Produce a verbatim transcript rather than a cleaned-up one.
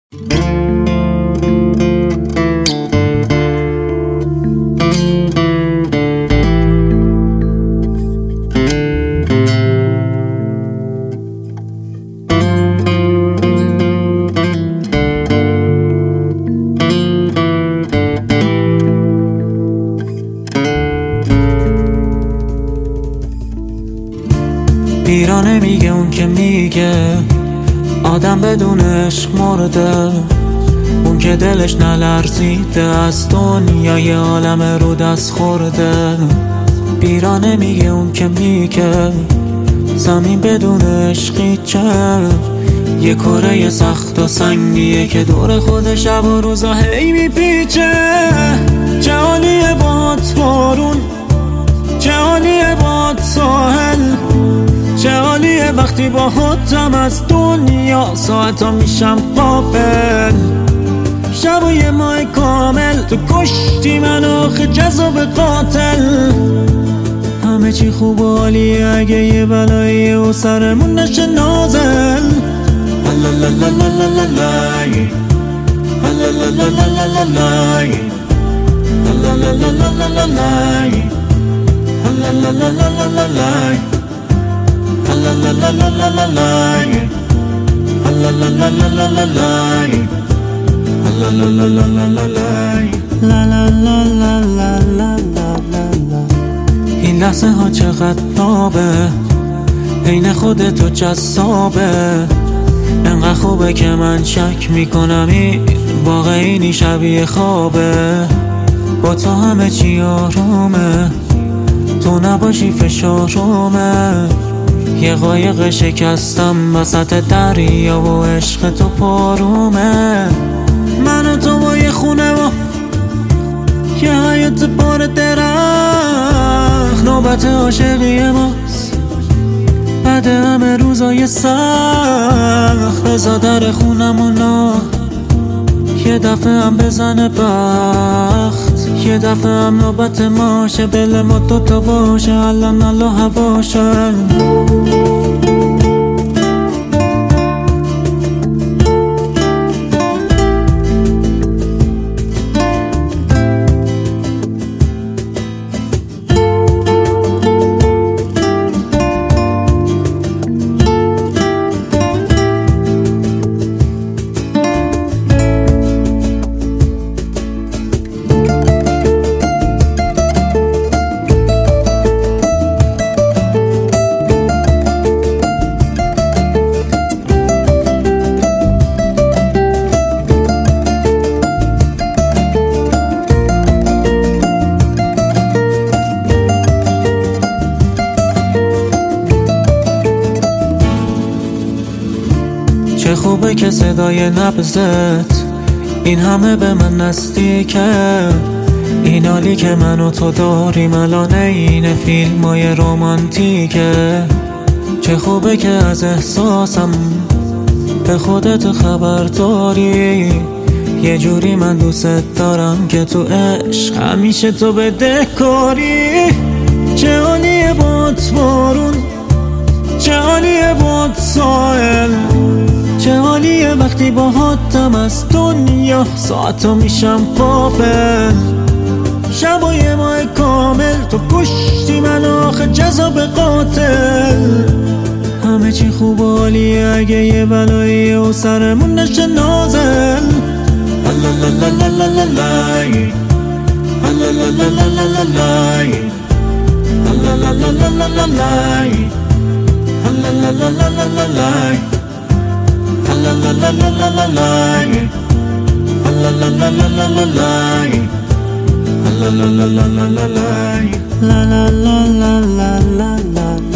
پیرانه میگه اون که میگه آدم بدون عشق مرده، اون که دلش نلرزیده از دنیای عالم رو دست خورده. پیرانه میگه اون که میگه زمین بدون عشقی چه، یه کره سخت و سنگیه که دور خود شب و روزا هی میپیچه. چه حالیه باد بارون، چه حالیه باد ساحل، چه حالیه وقتی با خودم از دنیا ساعتا میشم غافل. شب و یه ماه کامل تو کشتی من آخه جذاب قاتل. همه چی خوب و عالیه اگه یه بلاییه و سرمون نشه نازل. این لحظه ها چقدر نابه، عین خودتو جذابه. انقدر خوبه که من شک میکنم این واقعی شبیه خوابه. با تو همه چی آرومه، تو نباشی فشارومه. یه قایق شکستم وسط دریا و عشق تو پارومه. من و تو با یه خونه و یه حیات بار درخت، نوبت عاشقی ماست بعد همه روزای سخت. بزا در خونمونو یه دفعه هم بزنه بخت، یه دفعه هم نوبت ماشه دل ما دوتا باشه الان الله هواشه. چه خوبه که صدای نبضت این همه به من نزدیکه. این حالی که من و تو داریم الان این فیلمای رمانتیکه. چه خوبه که از احساسم به خودت خبر داری. یه جوری من دوست دارم که تو عشق همیشه تو بدهکاری. چه حالیه باد بارون، چه حالیه باد ساحل، چه حالیه وقتی با حاتم از دنیا ساعتا میشم غافل. شب و یه ماه کامل تو کشتی من آخه جذاب قاتل. همه چی خوب و عالیه اگه یه بلاییه و سرمون نشه نازل. La la la la la la